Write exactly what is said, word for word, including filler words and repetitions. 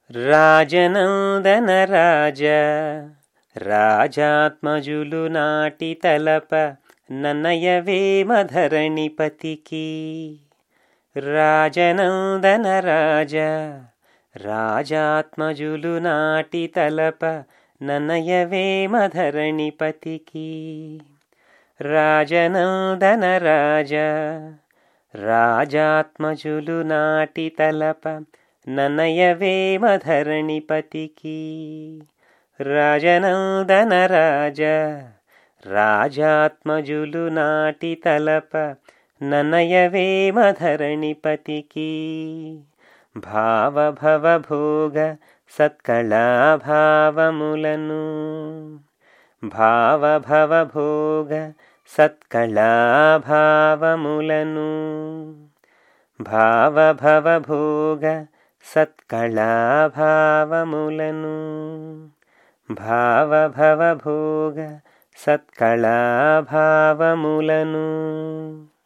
రాజనందన రాజ రాజాత్మజులు నాటి తలప నన్నయవేమధరణిపతికి. రాజనందన రాజ రాజాత్మజులు నాటి తలప నన్నయవేమధరణిపతికి. రాజనందన రాజ రాజాత్మజులు నాటి తలప నన్నయవేమధరణిపతికి. రాజనందన రాజ రాజాత్మజులు నాటి తలప నన్నయవేమధరణిపతికి. భావభవభోగ సత్కళాభావములను భావభవభోగ సత్కళాభావములను భావభవభోగ సత్కళాభావములను భావభవభోగ సత్కళాభావములను